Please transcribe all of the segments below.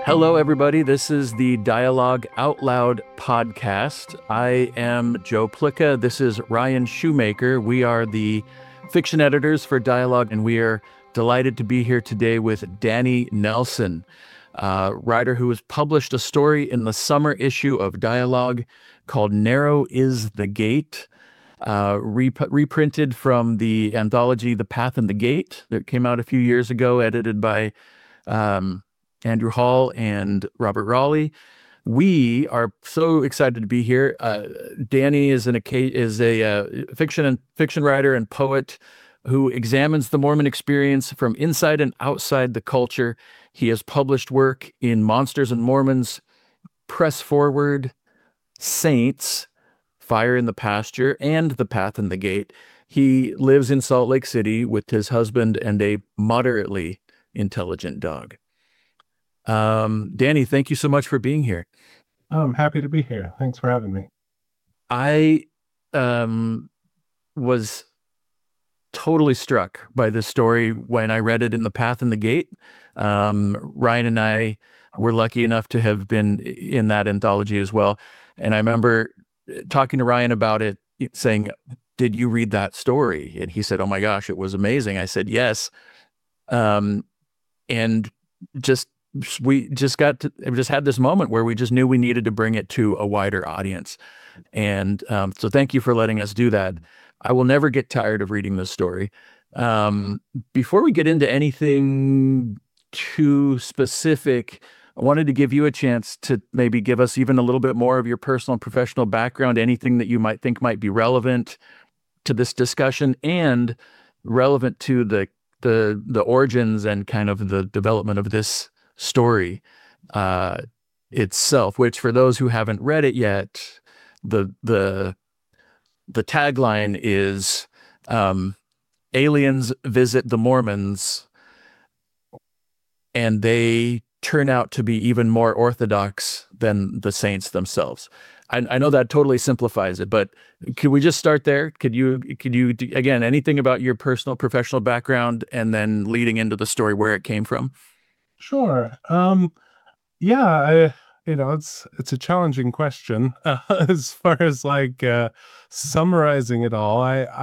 Hello, everybody. This is the Dialogue Out Loud podcast. I am Joe Plicka. This is Ryan Shoemaker. We are the fiction editors for Dialogue, and we are delighted to be here today with Danny Nelson, a writer who has published a story in the summer issue of Dialogue called Narrow is the Gate, reprinted from the anthology The Path and the Gate that came out a few years ago, edited by Andrew Hall and Robert Raleigh. We are so excited to be here. Danny is a fiction writer and poet who examines the Mormon experience from inside and outside the culture. He has published work in Monsters and Mormons, Press Forward, Saints, Fire in the Pasture, and The Path and the Gate. He lives in Salt Lake City with his husband and a moderately intelligent dog. Danny, thank you so much for being here. I'm happy to be here. Thanks for having me. I was totally struck by this story when I read it in The Path and the Gate. Ryan and I were lucky enough to have been in that anthology as well. And I remember talking to Ryan about it, saying, "Did you read that story?" And he said, "Oh my gosh, it was amazing." I said, "Yes." And we just had this moment where we just knew we needed to bring it to a wider audience. And so thank you for letting us do that. I will never get tired of reading this story. Before we get into anything too specific, I wanted to give you a chance to maybe give us even a little bit more of your personal and professional background, anything that you might think might be relevant to this discussion and relevant to the origins and kind of the development of this story itself, which for those who haven't read it yet, the tagline is aliens visit the Mormons and they turn out to be even more orthodox than the saints themselves. I know that totally simplifies it, but could we just start there? Could you again, anything about your personal professional background and then leading into the story where it came from? Sure. Yeah, it's a challenging question as far as summarizing it all.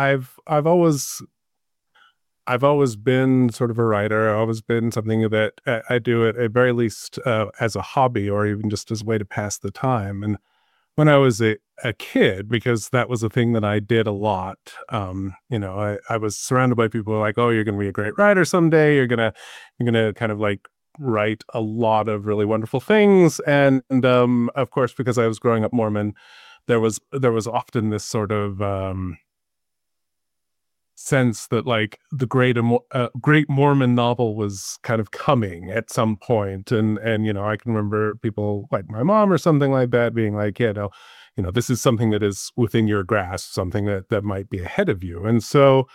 I've always been sort of a writer. I've always been something that I do at very least as a hobby or even just as a way to pass the time. And when I was a kid, because that was a thing that I did a lot, I was surrounded by people who were like, "Oh, you're going to be a great writer someday. You're gonna kind of like write a lot of really wonderful things." And of course, because I was growing up Mormon, there was often this sort of sense that like the great Mormon novel was kind of coming at some point. And I can remember people like my mom or something like that being like, this is something that is within your grasp, something that might be ahead of you. And so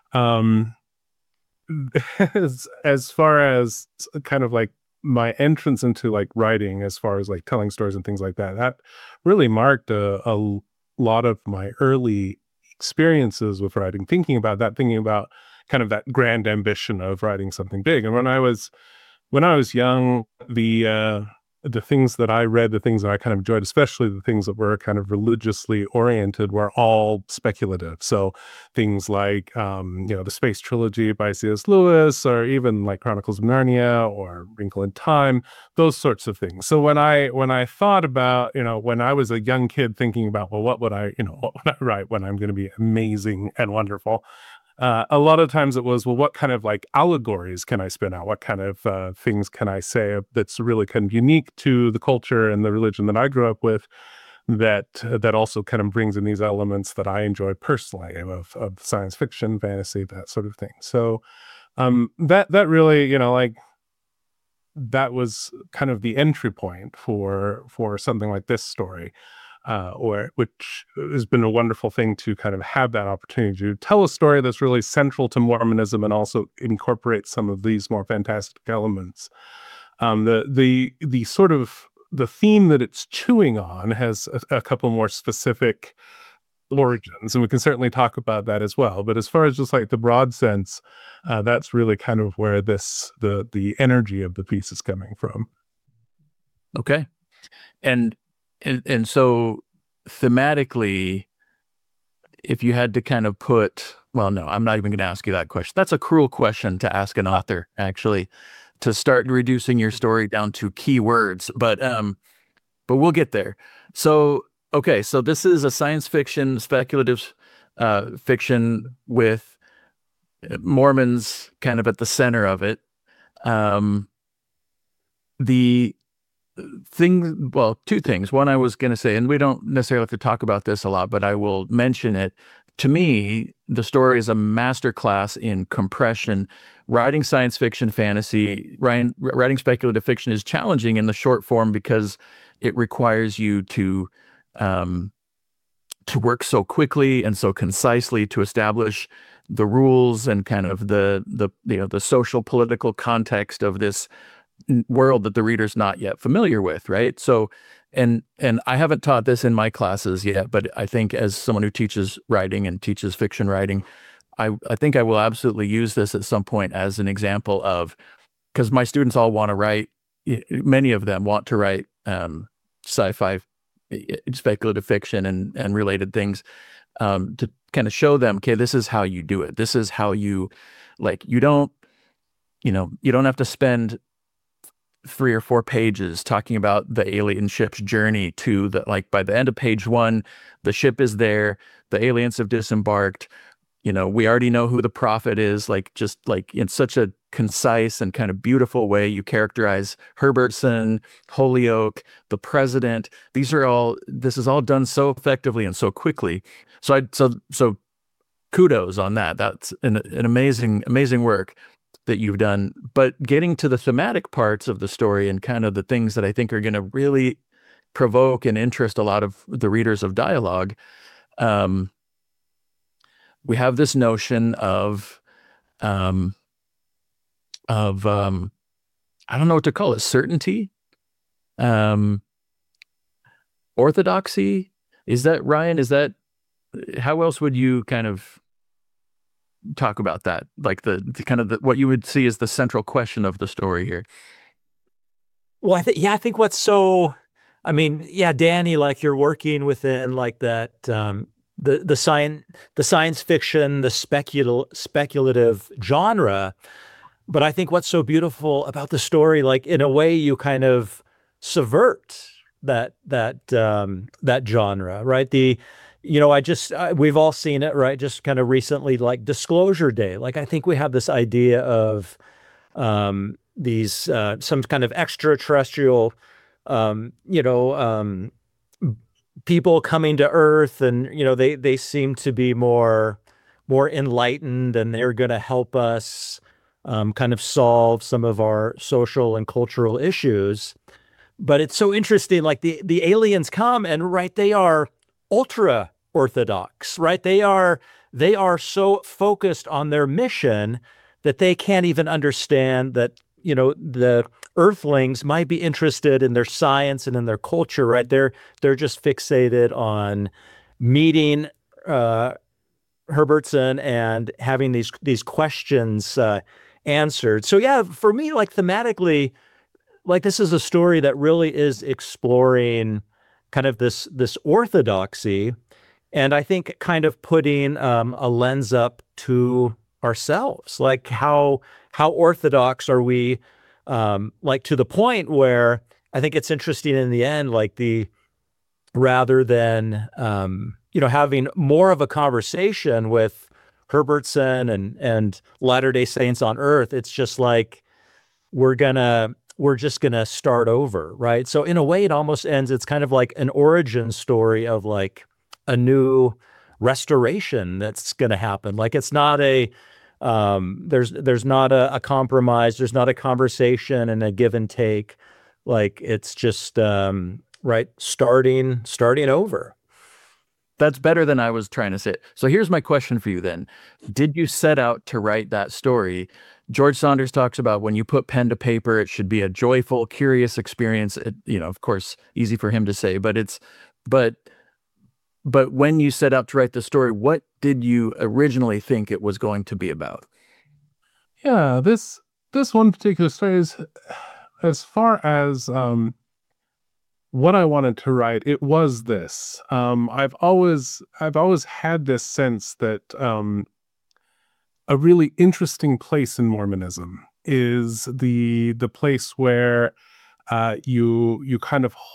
as far as kind of like my entrance into like writing, as far as like telling stories and things like that, that really marked a lot of my early experiences with writing, thinking about kind of that grand ambition of writing something big. And when I was young, the things that I read, the things that I kind of enjoyed, especially the things that were kind of religiously oriented, were all speculative. So things like, the Space Trilogy by C.S. Lewis, or even like Chronicles of Narnia or Wrinkle in Time, those sorts of things. So when I thought about, when I was a young kid thinking about, well, what would I write when I'm going to be amazing and wonderful? A lot of times it was, well, what kind of like allegories can I spin out? What kind of things can I say that's really kind of unique to the culture and the religion that I grew up with, that also kind of brings in these elements that I enjoy personally of science fiction, fantasy, that sort of thing. So that really, that was kind of the entry point for something like this story. Which has been a wonderful thing to kind of have that opportunity to tell a story that's really central to Mormonism and also incorporate some of these more fantastic elements. The sort of the theme that it's chewing on has a couple more specific origins, and we can certainly talk about that as well. But as far as just like the broad sense, that's really kind of where the energy of the piece is coming from. Okay. And and so thematically, if you had to kind of put, well, no, I'm not even going to ask you that question. That's a cruel question to ask an author, actually, to start reducing your story down to key words. But we'll get there. So, okay, so this is a science fiction, speculative fiction with Mormons kind of at the center of it. Um, the thing, well, two things. One, I was going to say, and we don't necessarily have to talk about this a lot, but I will mention it. To me, the story is a masterclass in compression. Writing science fiction, fantasy, writing speculative fiction is challenging in the short form because it requires you to work so quickly and so concisely to establish the rules and kind of the social political context of this world that the reader's not yet familiar with, right? So, and I haven't taught this in my classes yet, but I think as someone who teaches writing and teaches fiction writing, I think I will absolutely use this at some point as an example of, because my students all want to write, many of them want to write sci-fi, speculative fiction and related things, to kind of show them, okay, this is how you do it. This is how you, like, you don't have to spend 3 or 4 pages talking about the alien ship's journey to the, like, by the end of page one, the ship is there, the aliens have disembarked, we already know who the prophet is, like, just like in such a concise and kind of beautiful way. You characterize Herbertson, Holyoke, the president. This is all done so effectively and so quickly. So kudos on that. That's an amazing work that you've done. But getting to the thematic parts of the story and kind of the things that I think are going to really provoke and interest a lot of the readers of dialogue, we have this notion um, of I don't know what to call it, certainty, um, orthodoxy. Is that, Ryan? Is that, how else would you kind of talk about that? Like the kind of what you would see as the central question of the story here. Well, I think what's so, I mean, yeah, Danny, like you're working within like that, the science fiction, the speculative genre. But I think what's so beautiful about the story, like in a way, you kind of subvert that genre, right? We've all seen it, right? Just kind of recently, like Disclosure Day. Like I think we have this idea of these some kind of extraterrestrial, you know, people coming to Earth, and they seem to be more enlightened, and they're going to help us kind of solve some of our social and cultural issues. But it's so interesting, like the aliens come, and right, they are ultra orthodox, right? They are so focused on their mission that they can't even understand that, the Earthlings might be interested in their science and in their culture, right? They're just fixated on meeting Herbertson and having these questions answered. So yeah, for me, like thematically, like this is a story that really is exploring kind of this orthodoxy, and I think kind of putting a lens up to ourselves, like how orthodox are we, like to the point where I think it's interesting in the end, like rather than having more of a conversation with Herbertson and Latter-day Saints on Earth, it's just like we're just gonna start over, right? So in a way, it almost ends. It's kind of like an origin story of like a new restoration that's gonna happen. Like it's not there's not a compromise. There's not a conversation and a give and take. Like it's just right, starting over. That's better than I was trying to say. So here's my question for you then. Did you set out to write that story? George Saunders talks about when you put pen to paper, it should be a joyful, curious experience. Of course, easy for him to say, but when you set out to write the story, what did you originally think it was going to be about? Yeah, this one particular story is, as far as what I wanted to write, it was this. I've always had this sense that a really interesting place in Mormonism is the place where you kind of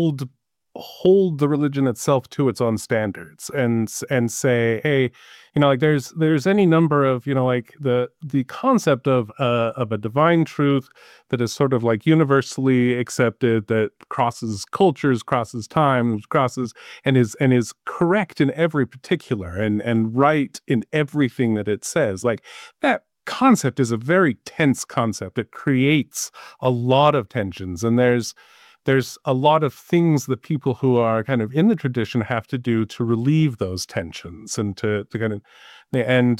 hold the religion itself to its own standards and say, hey, like there's any number of, like the concept of a divine truth that is sort of like universally accepted, that crosses cultures, crosses times, crosses and is correct in every particular and right in everything that it says. Like that concept is a very tense concept. It creates a lot of tensions, and there's a lot of things that people who are kind of in the tradition have to do to relieve those tensions and to kind of, and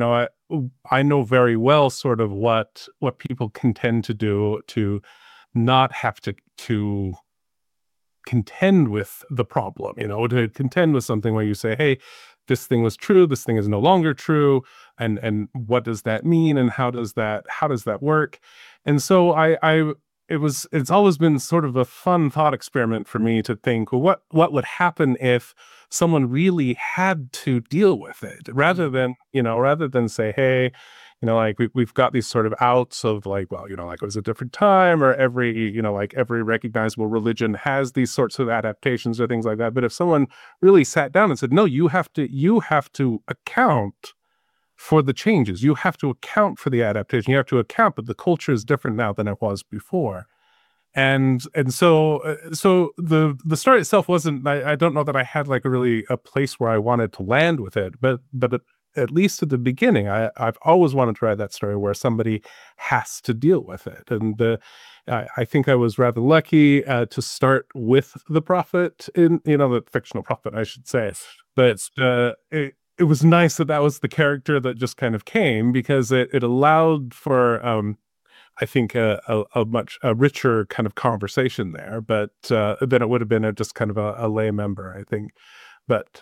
I know very well sort of what people contend to do to not have to contend with the problem, to contend with something where you say, hey, this thing was true, this thing is no longer true, and what does that mean, and how does that work? And so it's always been sort of a fun thought experiment for me to think, well, what would happen if someone really had to deal with it, rather than say, hey, like we've got these sort of outs of like, well, like it was a different time, or like every recognizable religion has these sorts of adaptations or things like that. But if someone really sat down and said, no, you have to account for the changes. You have to account for the adaptation. You have to account that the culture is different now than it was before. And so the story itself wasn't, I don't know that I had like a place where I wanted to land with it, but at least at the beginning, I've always wanted to write that story where somebody has to deal with it. And I think I was rather lucky to start with the prophet, the fictional prophet, I should say. But it was nice that was the character that just kind of came, because it allowed for, I think, a much richer kind of conversation there. But then it would have been just kind of a lay member, I think. But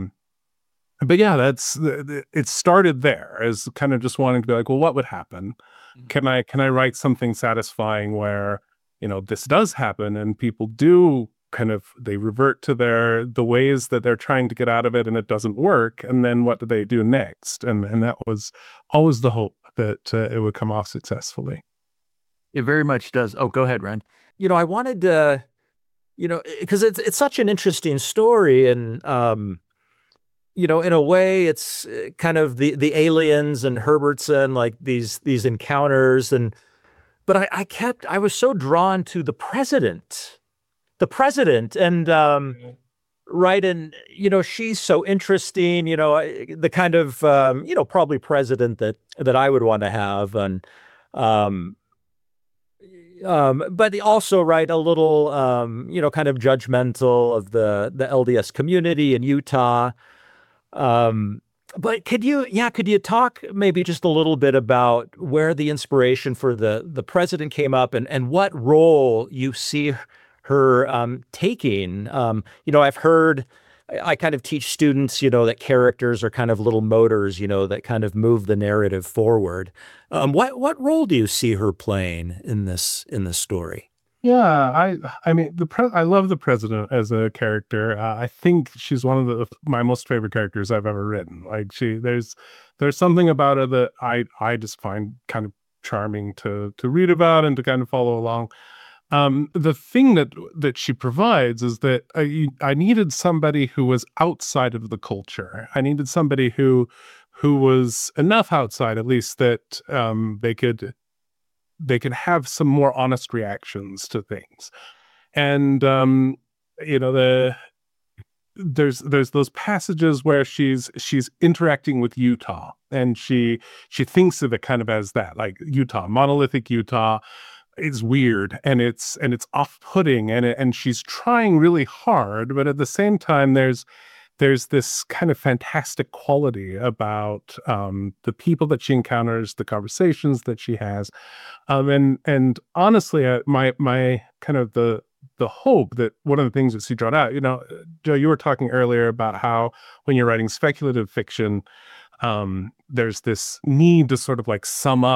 yeah, it started there as kind of just wanting to be like, well, what would happen? Can I write something satisfying where, this does happen and people do kind of, they revert to the ways that they're trying to get out of it, and it doesn't work, and then what do they do next? And that was always the hope, that it would come off successfully. It very much does. Oh, go ahead, Rand. I wanted to, because it's such an interesting story, and in a way, it's kind of the aliens and Herbertson, like these encounters, but I was so drawn to the president, and right, and she's so interesting, the kind of probably president that I would want to have, and but also, right, a little kind of judgmental of the LDS community in Utah. But could you talk maybe just a little bit about where the inspiration for the president came up, and what role you see her taking? I've heard, I kind of teach students, that characters are kind of little motors, that kind of move the narrative forward. What role do you see her playing in this story? Yeah, I mean, I love the president as a character. I think she's one of my most favorite characters I've ever written. Like there's something about her that I just find kind of charming to read about and to kind of follow along. The thing that she provides is that I needed somebody who was outside of the culture. I needed somebody who was enough outside, at least, that they could have some more honest reactions to things. And there's those passages where she's interacting with Utah, and she thinks of it kind of as that, like Utah, monolithic Utah is weird, and it's off-putting, and she's trying really hard, but at the same time there's this kind of fantastic quality about the people that she encounters, the conversations that she has, and honestly, my kind of the hope that one of the things that she brought out, Joe, you were talking earlier about how when you're writing speculative fiction, there's this need to sort of like sum up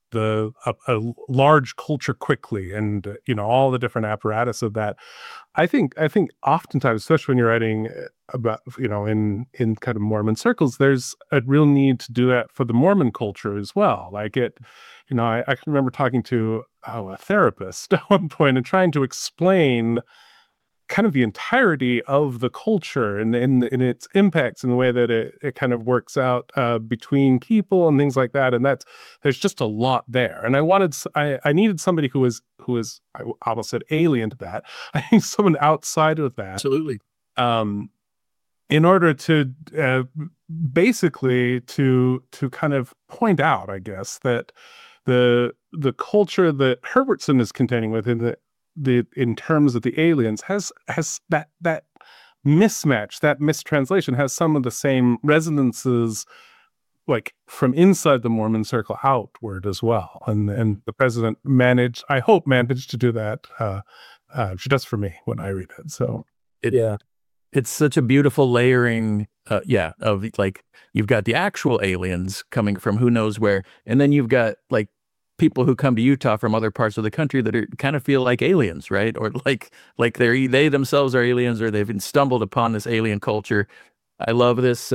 a large culture quickly, and all the different apparatus of that. I think oftentimes, especially when you're writing about in kind of Mormon circles, there's a real need to do that for the Mormon culture as well. Like I can remember talking to a therapist at one point and trying to explain kind of the entirety of the culture and its impacts and the way that it kind of works out between people and things like that. And there's just a lot there. And I needed somebody who was I almost said alien to that. I think someone outside of that. Absolutely. In order to basically to kind of point out, I guess, that the culture that Herbertson is contending with in terms of the aliens has that mismatch, that mistranslation has some of the same resonances, like from inside the Mormon circle outward as well. And the president managed to do that just for me when I read it. So it's such a beautiful layering of like, you've got the actual aliens coming from who knows where, and then you've got like people who come to Utah from other parts of the country that kind of feel like aliens, right? Or like they themselves are aliens, or they've stumbled upon this alien culture. I love this.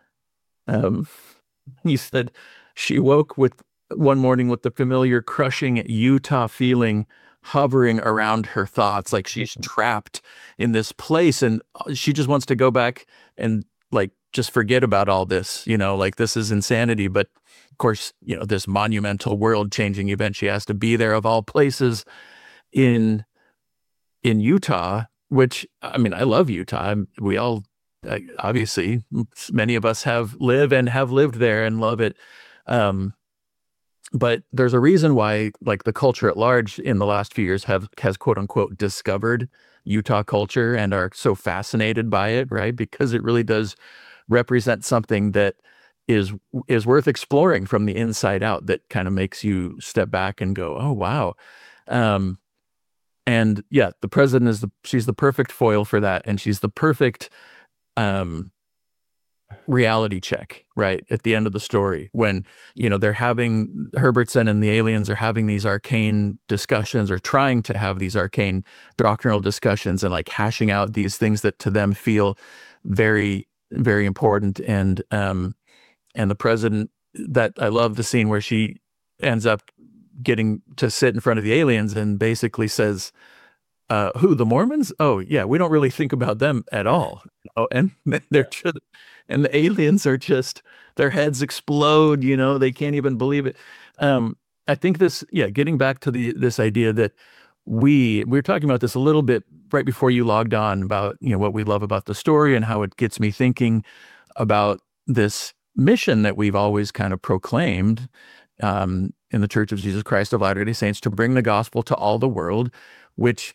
He said she woke one morning with the familiar crushing Utah feeling hovering around her thoughts, like she's trapped in this place and she just wants to go back and like just forget about all this, like this is insanity. But of course, this monumental world-changing event, she has to be there of all places in Utah, which, I mean, I love Utah. We all, obviously, many of us have lived there and love it. But there's a reason why, like, the culture at large in the last few years has quote unquote discovered Utah culture and are so fascinated by it, right? Because it really does represent something that is worth exploring from the inside out, that kind of makes you step back and go, oh, wow. And yeah, the president she's the perfect foil for that. And she's the perfect reality check, right? At the end of the story, when, Herbertson and the aliens are having these arcane discussions, or trying to have these arcane doctrinal discussions, and like hashing out these things that to them feel very, very important. And the president, that I love the scene where she ends up getting to sit in front of the aliens and basically says, who, the Mormons? Oh yeah, we don't really think about them at all. Oh, and and the aliens are just, their heads explode, they can't even believe it. I think getting back to this idea that we were talking about this a little bit right before you logged on, about, what we love about the story and how it gets me thinking about this mission that we've always kind of proclaimed in the Church of Jesus Christ of Latter-day Saints, to bring the gospel to all the world, which,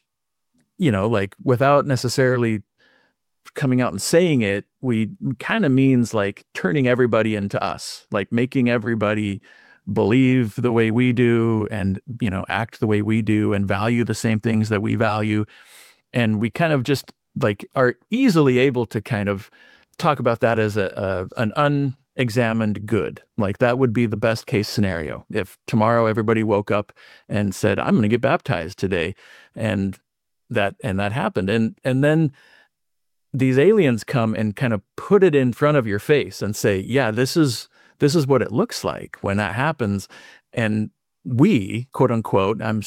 like, without necessarily coming out and saying it, we kind of means like turning everybody into us, like making everybody believe the way we do, and, act the way we do, and value the same things that we value. And we kind of just like are easily able to kind of talk about that as an unexamined good. Like that would be the best case scenario. If tomorrow everybody woke up and said, I'm going to get baptized today, and that happened. And then these aliens come and kind of put it in front of your face and say, yeah, this is what it looks like when that happens. And we, quote unquote, I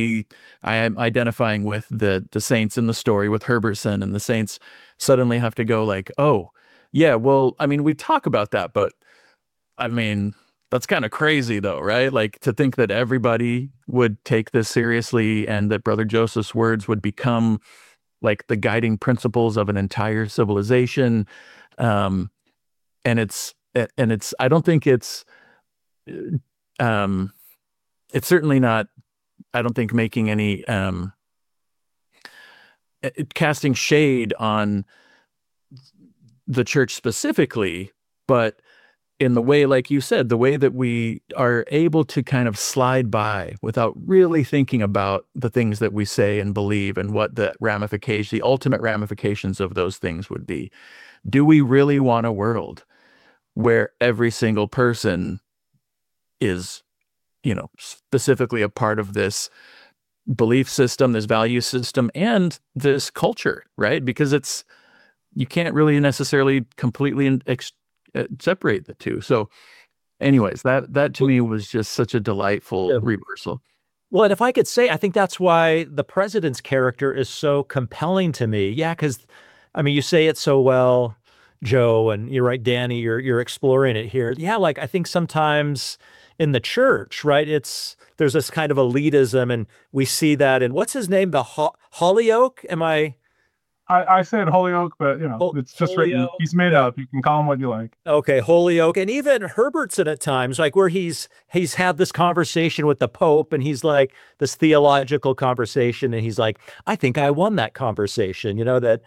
am identifying with the saints in the story, with Herbertson, and the saints suddenly have to go like, oh yeah, well, I mean, we talk about that, but I mean, that's kind of crazy though, right? Like, to think that everybody would take this seriously, and that Brother Joseph's words would become like the guiding principles of an entire civilization. And it's, I don't think it's certainly not, I don't think making any, casting shade on the church specifically, but in the way, like you said, the way that we are able to kind of slide by without really thinking about the things that we say and believe, and what the ultimate ramifications of those things would be. Do we really want a world where every single person is specifically a part of this belief system, this value system, and this culture, right? Because you can't really necessarily completely separate the two. So anyways, that to me was just such a delightful reversal. Well, and if I could say, I think that's why the president's character is so compelling to me. Yeah, because I mean, you say it so well, Joe, and you're right, Danny, you're exploring it here. Yeah, like I think sometimes in the church, right, there's this kind of elitism, and we see that in what's his name, the Holyoke? Am I said Holyoke, but it's just written. Holyoke. He's made up. You can call him what you like. Okay, Holyoke, and even Herbertson at times, like where he's had this conversation with the Pope, and he's like this theological conversation, and he's like, I think I won that conversation. That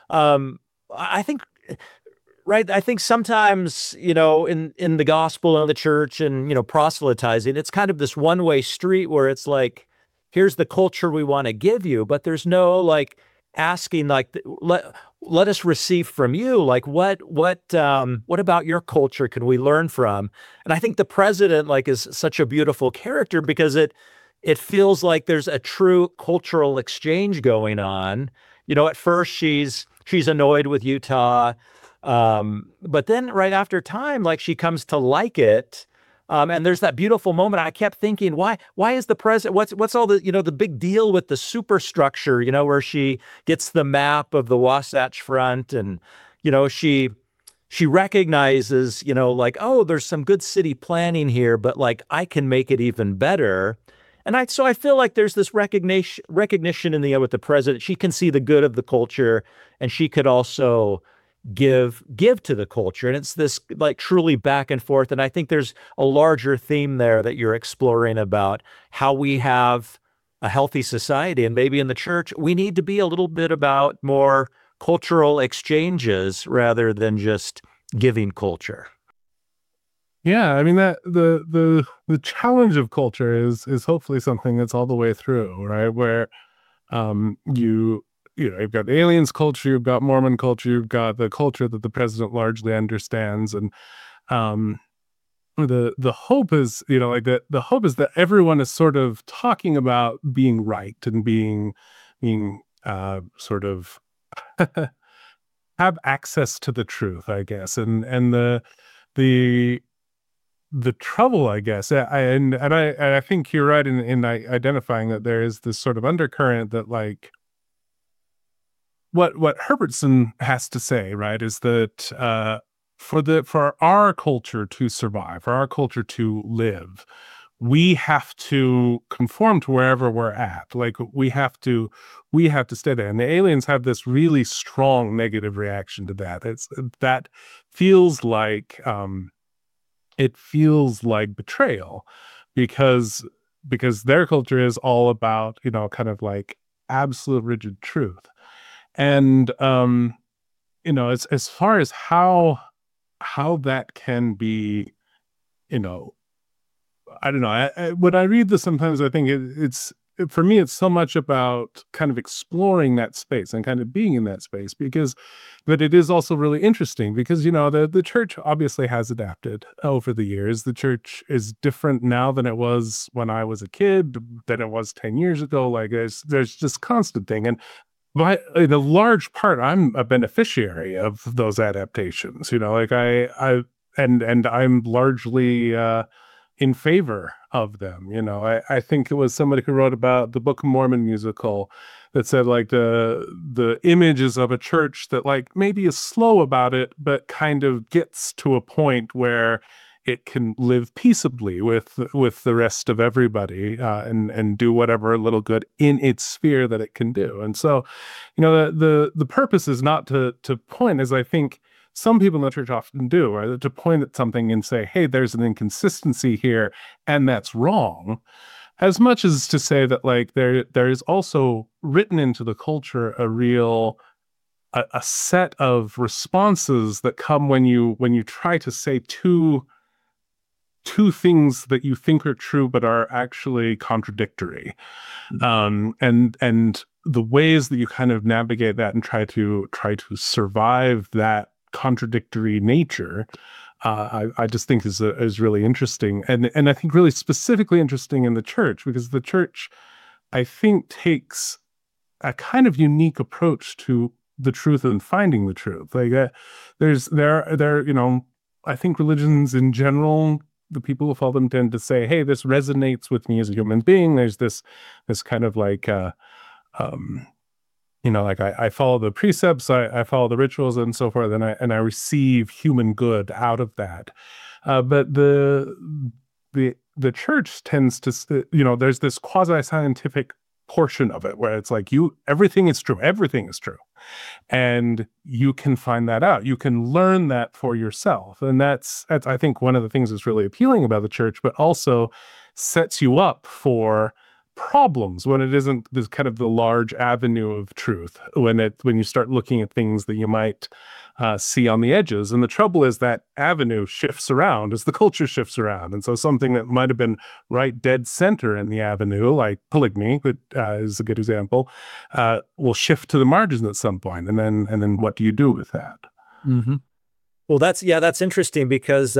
I think, right? I think sometimes, in the gospel and the church and proselytizing, it's kind of this one-way street where it's like, here's the culture we want to give you, but there's no like asking like let us receive from you, like what about your culture can we learn from? And I think the president like is such a beautiful character because it feels like there's a true cultural exchange going on. At first she's annoyed with Utah, but then right after time, like she comes to like it. And there's that beautiful moment. I kept thinking, why is the president, what's all the, the big deal with the superstructure, where she gets the map of the Wasatch Front and, she recognizes, like, oh, there's some good city planning here, but like, I can make it even better. And so I feel like there's this recognition in the end with the president. She can see the good of the culture and she could also give to the culture, and it's this like truly back and forth. And I think there's a larger theme there that you're exploring about how we have a healthy society, and maybe in the church we need to be a little bit about more cultural exchanges rather than just giving culture. Yeah, I mean that the challenge of culture is hopefully something that's all the way through, right? Where you've got aliens culture, you've got Mormon culture, you've got the culture that the president largely understands, and the hope is, the hope is that everyone is sort of talking about being right and being sort of have access to the truth, I guess, and the trouble, I guess, I think you're right in identifying that there is this sort of undercurrent that like. What Herbertson has to say, right, is that for our culture to survive, for our culture to live, we have to conform to wherever we're at. Like we have to stay there. And the aliens have this really strong negative reaction to that. That feels like betrayal, because their culture is all about kind of like absolute rigid truth. And as far as how that can be, I don't know. When I read this, sometimes I think it's for me, it's so much about kind of exploring that space and kind of being in that space, but it is also really interesting because the church obviously has adapted over the years. The church is different now than it was when I was a kid, than it was 10 years ago. Like there's just constant thing. And but in a large part, I'm a beneficiary of those adaptations. Like and I'm largely in favor of them. I think it was somebody who wrote about the Book of Mormon musical that said like the images of a church that like maybe is slow about it, but kind of gets to a point where it can live peaceably with the rest of everybody and do whatever little good in its sphere that it can do. And so, the purpose is not to point, as I think some people in the church often do, right? To point at something and say, hey, there's an inconsistency here, and that's wrong, as much as to say that like there is also written into the culture a set of responses that come when you try to say two things that you think are true but are actually contradictory, and the ways that you kind of navigate that and try to survive that contradictory nature I just think is really interesting, and I think really specifically interesting in the church, because the church, I think, takes a kind of unique approach to the truth and finding the truth. Like I think religions in general, the people who follow them tend to say, hey, this resonates with me as a human being. There's this kind of like like I follow the precepts, I follow the rituals and so forth, and I receive human good out of that. But the church tends to, there's this quasi-scientific portion of it where it's like everything is true, and you can find that out, you can learn that for yourself, and that's I think one of the things that's really appealing about the church, but also sets you up for problems when it isn't this kind of the large avenue of truth, when you start looking at things that you might see on the edges. And the trouble is that avenue shifts around as the culture shifts around, and so something that might have been right dead center in the avenue, like polygamy, that is a good example, will shift to the margins at some point, and then what do you do with that? Mm-hmm. Well, that's interesting, because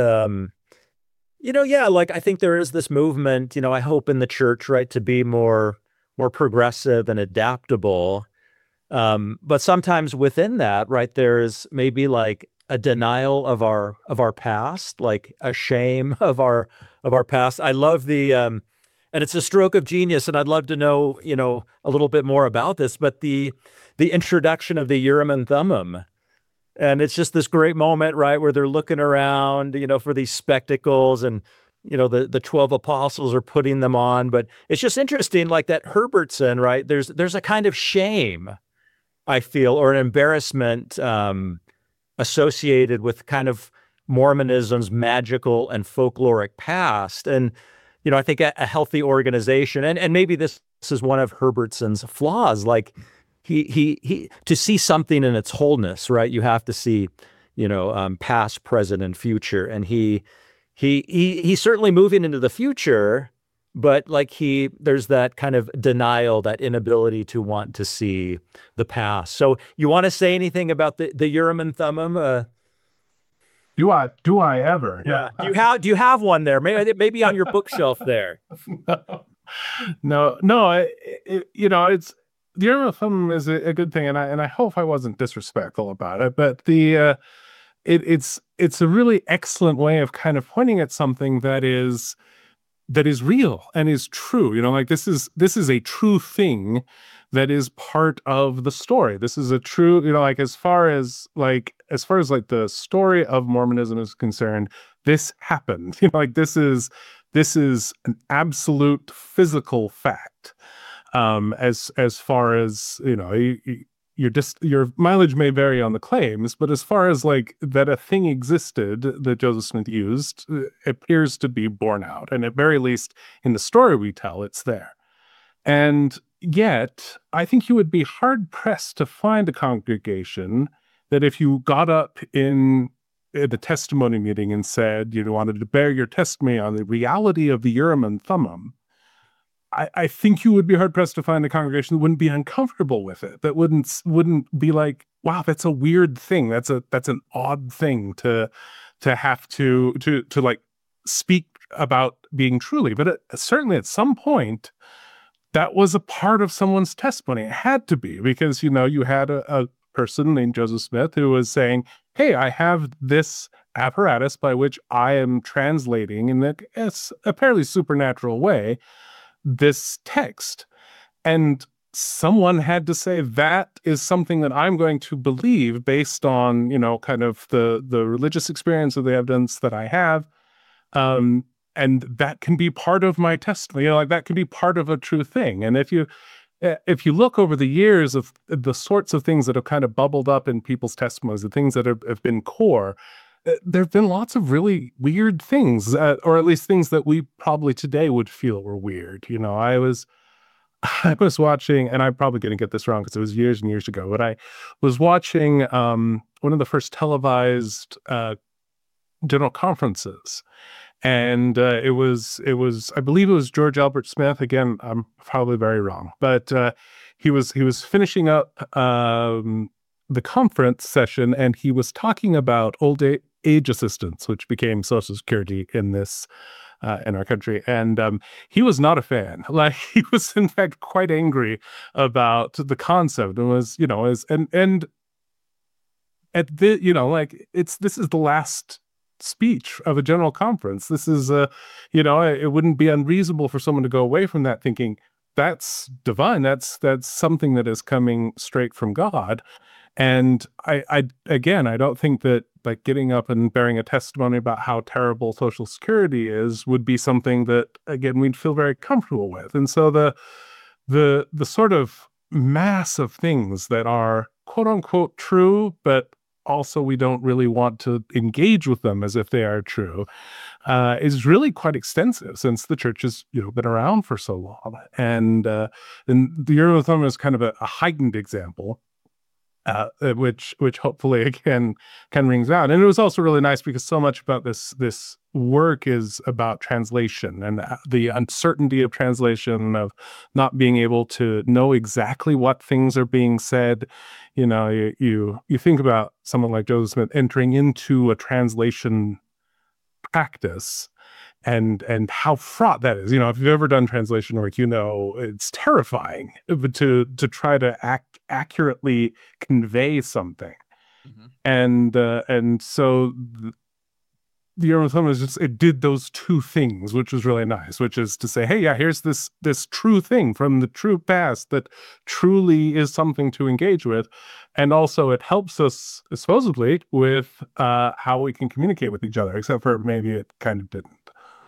like I think there is this movement, I hope, in the church, right, to be more progressive and adaptable. But sometimes within that, right, there's maybe like a denial of our past, like a shame of our past. I love and it's a stroke of genius, and I'd love to know, a little bit more about this, but the introduction of the Urim and Thummim. And it's just this great moment, right, where they're looking around, for these spectacles, and, the 12 apostles are putting them on. But it's just interesting, like that Herbertson, right, there's a kind of shame, I feel, or an embarrassment associated with kind of Mormonism's magical and folkloric past. And, I think a healthy organization, and maybe this is one of Herbertson's flaws, like, he to see something in its wholeness, right, you have to see, past, present, and future. And he's certainly moving into the future, but like there's that kind of denial, that inability to want to see the past. So you want to say anything about the Urim and Thummim? Do I ever? Yeah. Do you have one there? Maybe on your bookshelf there. No. It's, the Urim and Thummim is a good thing, and I hope I wasn't disrespectful about it. But it's a really excellent way of kind of pointing at something that is real and is true. Like this is a true thing that is part of the story. This is a true, like as far as the story of Mormonism is concerned, this happened. Like this is an absolute physical fact. As far as your mileage may vary on the claims, but as far as like that a thing existed that Joseph Smith used appears to be borne out, and at very least in the story we tell, it's there. And yet, I think you would be hard pressed to find a congregation that, if you got up in the testimony meeting and said you wanted to bear your testimony on the reality of the Urim and Thummim, I think you would be hard pressed to find a congregation that wouldn't be uncomfortable with it, that wouldn't be like, wow, that's a weird thing. That's an odd thing to have to like speak about being truly. But certainly at some point, that was a part of someone's testimony. It had to be, because you had a person named Joseph Smith who was saying, hey, I have this apparatus by which I am translating in a fairly supernatural way this text, and someone had to say that is something that I'm going to believe based on kind of the religious experience of the evidence that I have, and that can be part of my testimony. Like that can be part of a true thing. And if you look over the years of the sorts of things that have kind of bubbled up in people's testimonies, the things that have been core, there have been lots of really weird things, or at least things that we probably today would feel were weird. I was watching, and I'm probably going to get this wrong because it was years and years ago, but I was watching one of the first televised general conferences, and it was I believe it was George Albert Smith. Again, I'm probably very wrong, but he was finishing up the conference session, and he was talking about Old age assistance, which became Social Security in this in our country. And he was not a fan. Like, he was in fact quite angry about the concept, and was, and at the, like, this is the last speech of a general conference. This is it wouldn't be unreasonable for someone to go away from that thinking that's divine. That's something that is coming straight from God. And I don't think that, like, getting up and bearing a testimony about how terrible Social Security is would be something that, again, we'd feel very comfortable with. And so the sort of mass of things that are quote unquote true, but also we don't really want to engage with them as if they are true, is really quite extensive, since the church has been around for so long. And the Urim and Thummim is kind of a heightened example, which hopefully again can rings out. And it was also really nice because so much about this work is about translation and the uncertainty of translation, of not being able to know exactly what things are being said. You think about someone like Joseph Smith entering into a translation practice, and how fraught that is. If you've ever done translation work, it's terrifying to try to accurately convey something. And so the Urim and Thummim it did those two things, which was really nice, which is to say, hey, yeah, here's this true thing from the true past that truly is something to engage with. And also it helps us supposedly with how we can communicate with each other, except for maybe it kind of didn't.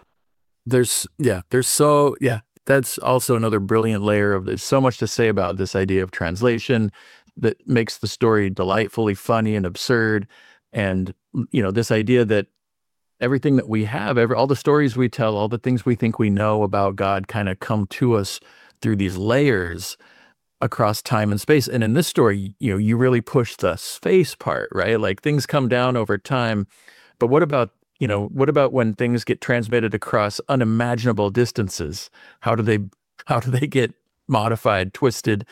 That's also another brilliant layer of, there's so much to say about this idea of translation that makes the story delightfully funny and absurd. And, this idea that everything that we have, all the stories we tell, all the things we think we know about God kind of come to us through these layers across time and space. And in this story, you really push the space part, right? Like, things come down over time. But what about when things get transmitted across unimaginable distances? How do they get modified, twisted?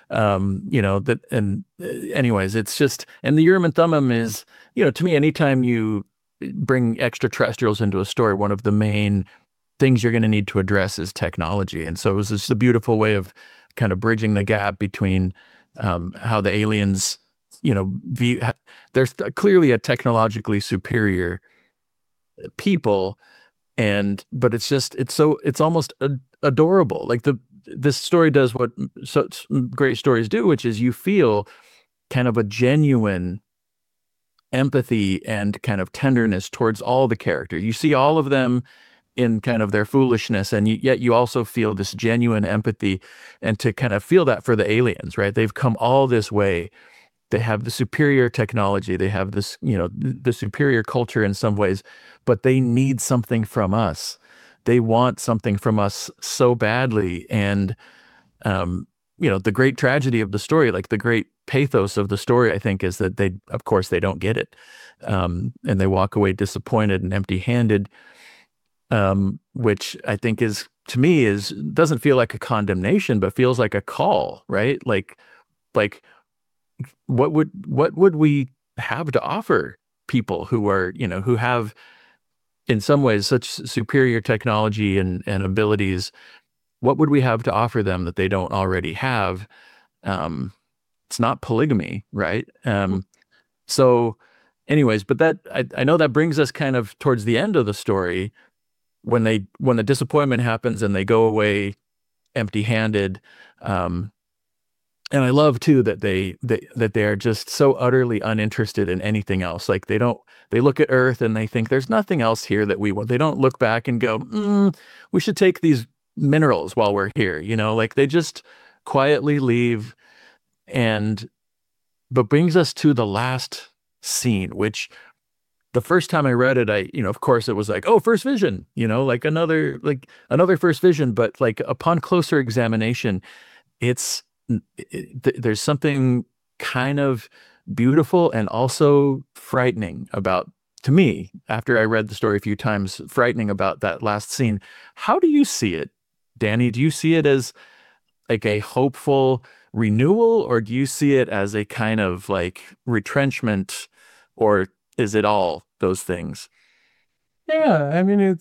Anyways, it's just, and the Urim and Thummim is, to me, anytime you bring extraterrestrials into a story, one of the main things you're going to need to address is technology. And so it was just a beautiful way of kind of bridging the gap between how the aliens, there's clearly a technologically superior people, but it's almost adorable. Like, this story does what such great stories do, which is you feel kind of a genuine empathy and kind of tenderness towards all the characters. You see all of them in kind of their foolishness, and yet you also feel this genuine empathy, and to kind of feel that for the aliens, right? They've come all this way. They have the superior technology. They have this, the superior culture in some ways, but they need something from us. They want something from us so badly. And, the great tragedy of the story, like the great pathos of the story, I think, is that of course, they don't get it. And they walk away disappointed and empty-handed, which I think to me doesn't feel like a condemnation, but feels like a call, right? Like, what would we have to offer people who are, who have in some ways such superior technology and abilities? What would we have to offer them that they don't already have? It's not polygamy, right? So anyways, but that, I know that brings us kind of towards the end of the story, when the disappointment happens and they go away empty-handed. And I love too that they are just so utterly uninterested in anything else. Like, they look at Earth and they think there's nothing else here that we want. They don't look back and go, we should take these minerals while we're here. Like, they just quietly leave. But brings us to the last scene, which the first time I read it, of course it was like, oh, first vision, like another first vision. But like, upon closer examination, there's something kind of beautiful and also frightening about, to me, after I read the story a few times, frightening about that last scene. How do you see it, Danny? Do you see it as like a hopeful renewal, or do you see it as a kind of like retrenchment, or is it all those things. Yeah, I mean,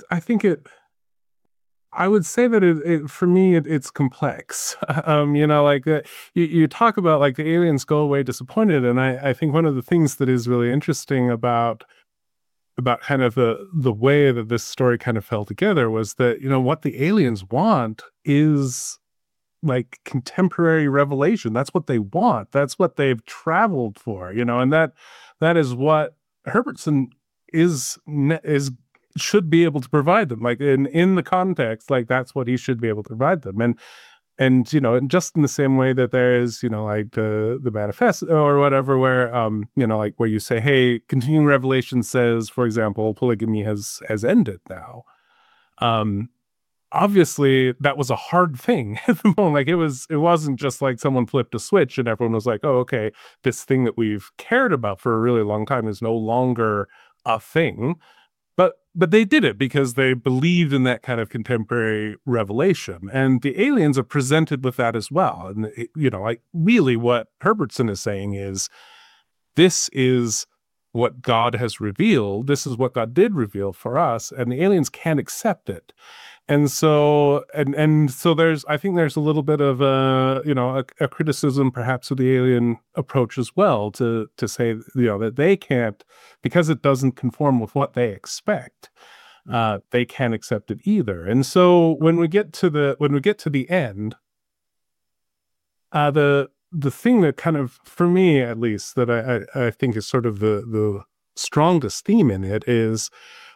I would say that for me, it's complex. Like you talk about like the aliens go away disappointed, and I think one of the things that is really interesting about kind of the way that this story kind of fell together was that, what the aliens want is like contemporary revelation. That's what they want. That's what they've traveled for, and that is what Herbertson is should be able to provide them. Like in the context, like that's what he should be able to provide them. And just in the same way that there is, like the manifesto or whatever, where like where you say, hey, continuing revelation says, for example, polygamy has ended now. Obviously that was a hard thing at the moment. Like it wasn't just like someone flipped a switch and everyone was like, oh, okay, this thing that we've cared about for a really long time is no longer a thing. But they did it because they believed in that kind of contemporary revelation. And the aliens are presented with that as well. And, like really what Herbertson is saying is, this is what God has revealed. This is what God did reveal for us. And the aliens can't accept it. And so, so I think there's a little bit of a criticism perhaps of the alien approach as well, to say, that they can't, because it doesn't conform with what they expect, they can't accept it either. And so when we get to the end, the thing that kind of, for me at least, that I think is sort of the strongest theme in it is,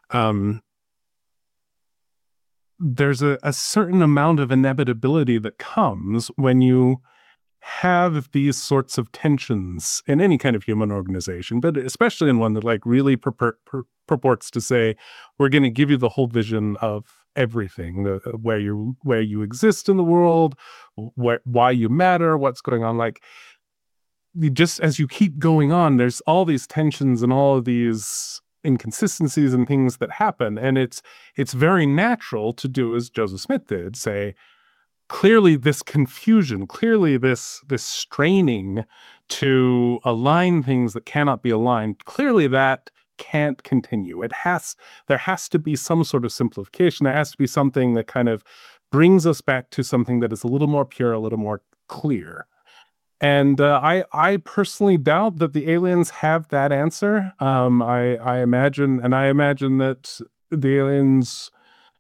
there's a certain amount of inevitability that comes when you have these sorts of tensions in any kind of human organization, but especially in one that like really purports to say, we're going to give you the whole vision of everything, where you exist in the world, why you matter, what's going on. Like, just as you keep going on, there's all these tensions and all of these inconsistencies and things that happen. And it's very natural to do as Joseph Smith did, say, clearly this confusion, clearly this straining to align things that cannot be aligned, clearly that can't continue. There has to be some sort of simplification. There has to be something that kind of brings us back to something that is a little more pure, a little more clear. And I personally doubt that the aliens have that answer. I imagine that the aliens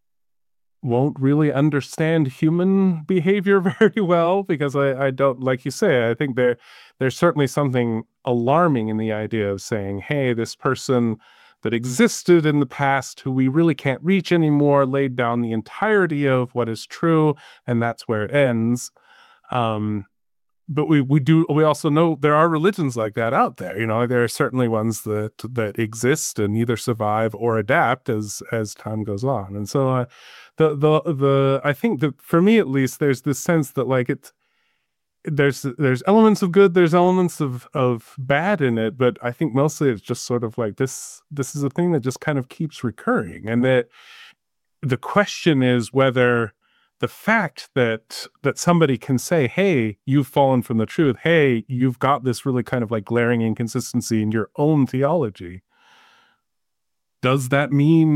won't really understand human behavior very well, because I don't, like you say, I think there's certainly something alarming in the idea of saying, hey, this person that existed in the past who we really can't reach anymore laid down the entirety of what is true, and that's where it ends. But we also know there are religions like that out there. There are certainly ones that exist and either survive or adapt as time goes on. And so I think that for me at least, there's this sense that like there's elements of good, there's elements of bad in it, but I think mostly it's just sort of like this is a thing that just kind of keeps recurring. And that the question is whether the fact that somebody can say, hey, you've fallen from the truth, hey, you've got this really kind of like glaring inconsistency in your own theology, does that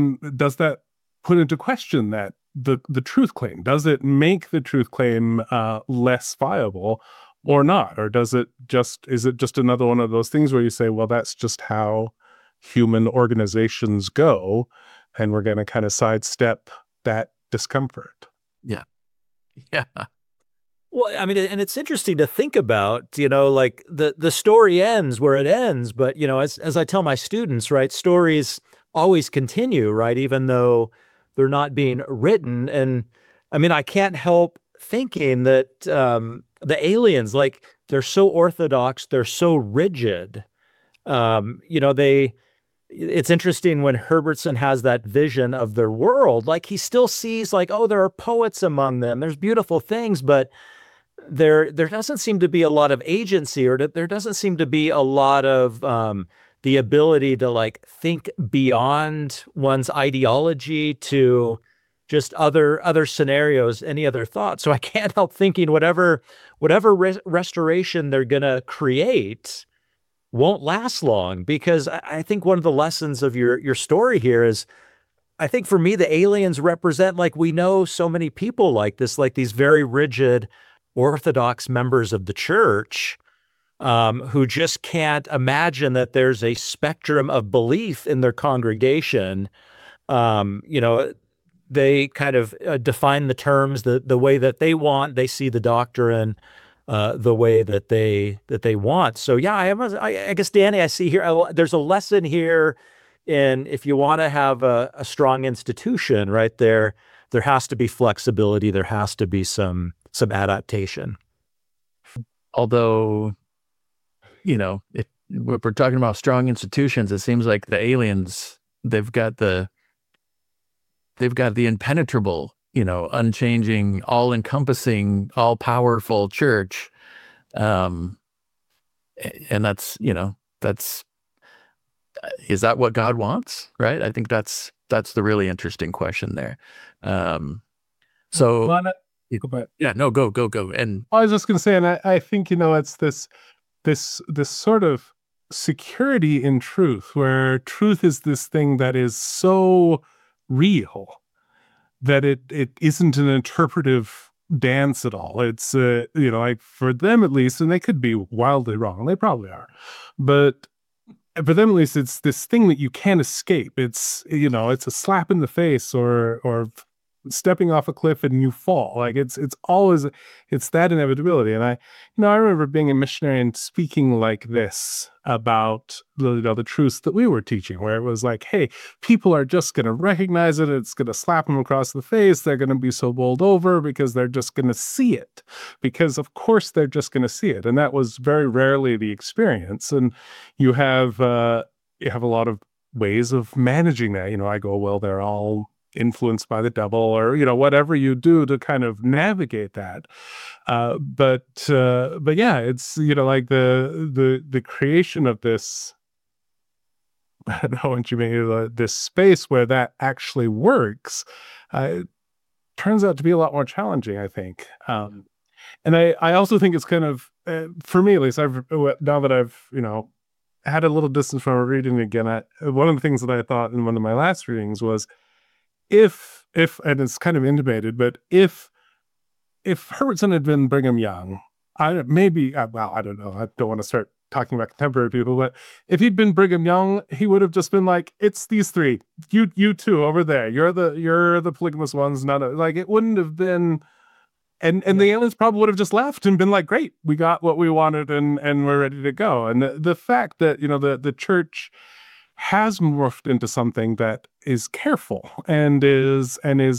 put into question that the truth claim? Does it make the truth claim less viable or not? Or is it just another one of those things where you say, well, that's just how human organizations go, and we're going to kind of sidestep that discomfort? Yeah. Yeah. Well, I mean, and it's interesting to think about, like the story ends where it ends, but, as I tell my students, right, stories always continue, right, even though they're not being written. And I mean, I can't help thinking that the aliens, like, they're so orthodox, they're so rigid. It's interesting when Herbertson has that vision of their world, like he still sees like, oh, there are poets among them, there's beautiful things, but there doesn't seem to be a lot of agency, or there doesn't seem to be a lot of the ability to like think beyond one's ideology to just other scenarios, any other thoughts. So I can't help thinking whatever restoration they're going to create, won't last long, because I think one of the lessons of your story here is, I think for me, the aliens represent, like, we know so many people like this, like these very rigid Orthodox members of the church, who just can't imagine that there's a spectrum of belief in their congregation. You know, they kind of define the terms the way that they want. They see the doctrine the way that they want. So yeah, I guess, Danny, I see here there's a lesson here in, if you want to have a strong institution, right there has to be flexibility. There has to be some adaptation. Although, you know, if we're talking about strong institutions, it seems like the aliens, they've got the impenetrable, you know, unchanging, all-encompassing, all-powerful church. And that's, you know, is that what God wants? Right? I think that's the really interesting question there. So Well, go ahead. yeah, no, go. And I was just going to say, and I think, you know, it's this sort of security in truth, where truth is this thing that is so real that it isn't an interpretive dance at all. It's you know, like, for them at least, and they could be wildly wrong, and they probably are, but for them at least, it's this thing that you can't escape. It's, you know, it's a slap in the face, or stepping off a cliff and you fall. Like, it's always, it's that inevitability. And I remember being a missionary and speaking like this about the truths that we were teaching, where it was like, hey, people are just going to recognize it. It's going to slap them across the face. They're going to be so bowled over because they're just going to see it, because of course they're just going to see it. And that was very rarely the experience. And you have a lot of ways of managing that. You know, I go, well, they're all influenced by the devil, or, you know, whatever you do to kind of navigate that. But yeah, it's, you know, like the creation of this, I don't know what you mean, this space where that actually works, turns out to be a lot more challenging, I think. And I also think it's kind of, for me at least, now that I've, you know, had a little distance from reading it again, one of the things that I thought in one of my last readings was, if and it's kind of intimated, but if Herbertson had been Brigham Young, I don't know, I don't want to start talking about contemporary people, but if he'd been Brigham Young, he would have just been like, it's these three, you two over there, you're the polygamous ones, like, it wouldn't have been, and the aliens probably would have just left and been like, great, we got what we wanted, and we're ready to go. And the fact that, you know, the church has morphed into something that is careful and is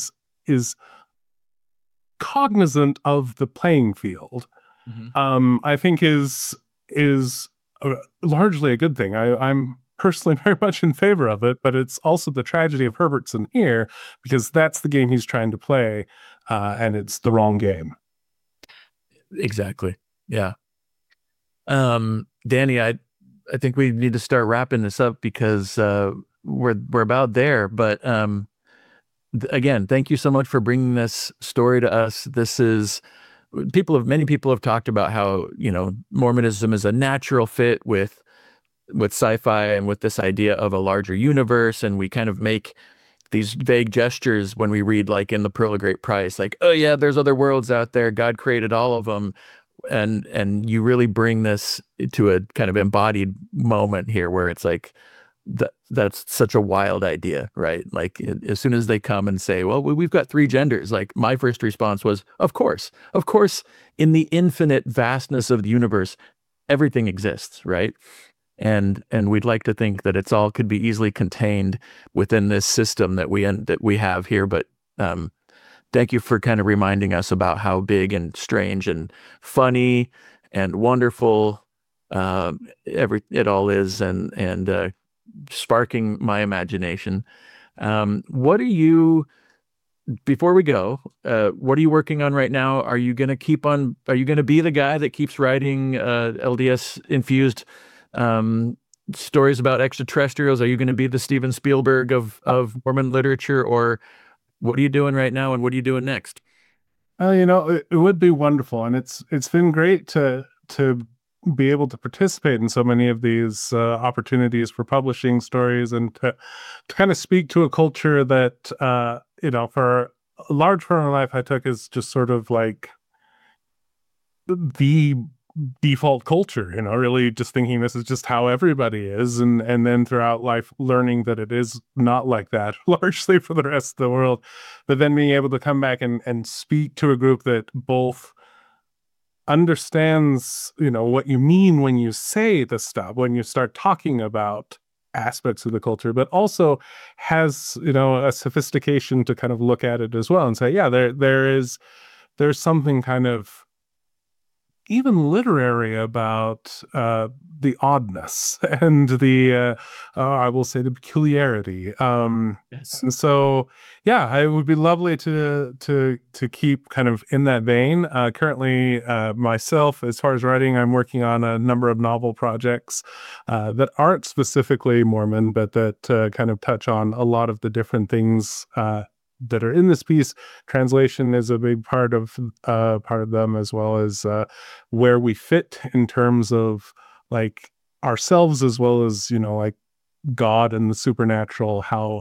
cognizant of the playing field, I think is largely a good thing. I'm personally very much in favor of it, but it's also the tragedy of Herbertson here, because that's the game he's trying to play, and it's the wrong game. Exactly. Yeah. Danny, I think we need to start wrapping this up, because we're about there. But again, thank you so much for bringing this story to us. This is, many people have talked about how, you know, Mormonism is a natural fit with sci-fi and with this idea of a larger universe, and we kind of make these vague gestures when we read, like in The Pearl of Great Price, like, oh yeah, there's other worlds out there. God created all of them. And you really bring this to a kind of embodied moment here, where it's like, that's such a wild idea, right? Like, as soon as they come and say, well, we've got three genders, like, my first response was, of course, in the infinite vastness of the universe, everything exists, right? And we'd like to think that it's all could be easily contained within this system that we have here. But thank you for kind of reminding us about how big and strange and funny and wonderful it all is, and sparking my imagination. What are you, before we go, what are you working on right now? Are you going to be the guy that keeps writing LDS infused stories about extraterrestrials? Are you going to be the Steven Spielberg of Mormon literature, or what are you doing right now, and what are you doing next? You know, it would be wonderful, and it's been great to be able to participate in so many of these opportunities for publishing stories, and to kind of speak to a culture that, for a large part of my life I took as just sort of like the default culture, really just thinking this is just how everybody is. And then throughout life, learning that it is not like that, largely for the rest of the world. But then being able to come back and speak to a group that both understands, what you mean when you say the stuff, when you start talking about aspects of the culture, but also has, a sophistication to kind of look at it as well and say, yeah, there's something kind of even literary about the oddness and the I will say the peculiarity. Yes. And so, yeah, it would be lovely to keep kind of in that vein. Currently, myself, as far as writing, I'm working on a number of novel projects that aren't specifically Mormon, but that kind of touch on a lot of the different things that are in this piece. Translation is a big part of them, as well as where we fit in terms of like ourselves, as well as like God and the supernatural, how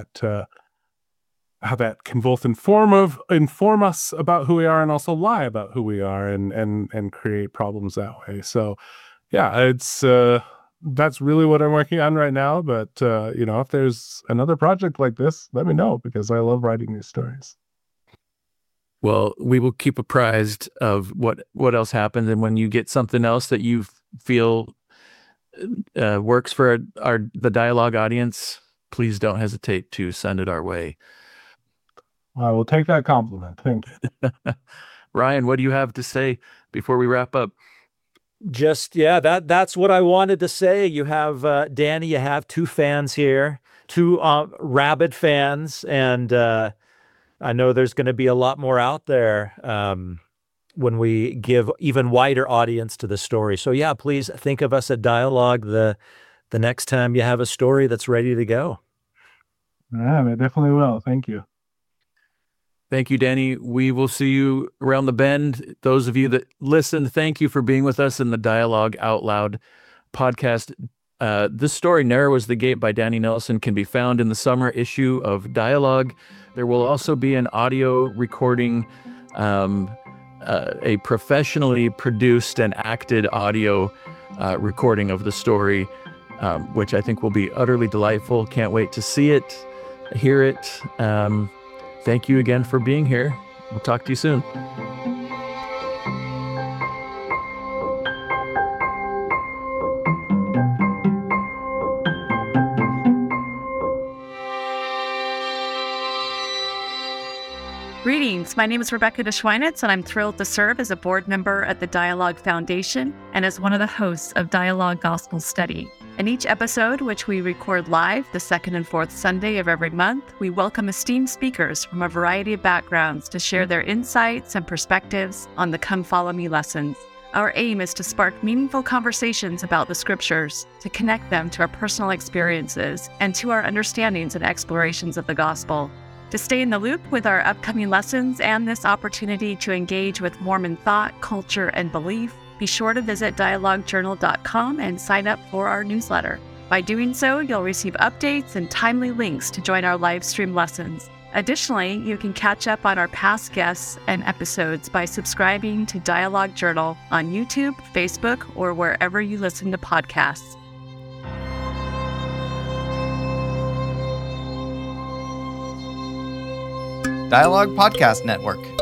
that can both inform us about who we are and also lie about who we are, and create problems that way. So yeah, it's that's really what I'm working on right now. But if there's another project like this, let me know, because I love writing these stories. Well, we will keep apprised of what else happens, and when you get something else that you feel works for the dialogue audience, please don't hesitate to send it our way. I will take that compliment. Thank you. Ryan, what do you have to say before we wrap up? Just, that's what I wanted to say. You have, Danny, you have two fans here, two rabid fans, and I know there's going to be a lot more out there when we give even wider audience to the story. So yeah, please think of us at Dialogue the next time you have a story that's ready to go. Yeah, I definitely will. Thank you. Thank you, Danny. We will see you around the bend. Those of you that listen, thank you for being with us in the Dialogue Out Loud podcast. This story, Narrow is the Gate by Danny Nelson, can be found in the summer issue of Dialogue. There will also be an audio recording, a professionally produced and acted audio recording of the story, which I think will be utterly delightful. Can't wait to see it, hear it. Thank you again for being here. We'll talk to you soon. Greetings. My name is Rebecca DeSchweinitz, and I'm thrilled to serve as a board member at the Dialogue Foundation and as one of the hosts of Dialogue Gospel Study. In each episode, which we record live the second and fourth Sunday of every month, we welcome esteemed speakers from a variety of backgrounds to share their insights and perspectives on the Come Follow Me lessons. Our aim is to spark meaningful conversations about the scriptures, to connect them to our personal experiences and to our understandings and explorations of the gospel. To stay in the loop with our upcoming lessons and this opportunity to engage with Mormon thought, culture, and belief, be sure to visit dialoguejournal.com and sign up for our newsletter. By doing so, you'll receive updates and timely links to join our live stream lessons. Additionally, you can catch up on our past guests and episodes by subscribing to Dialogue Journal on YouTube, Facebook, or wherever you listen to podcasts. Dialogue Podcast Network.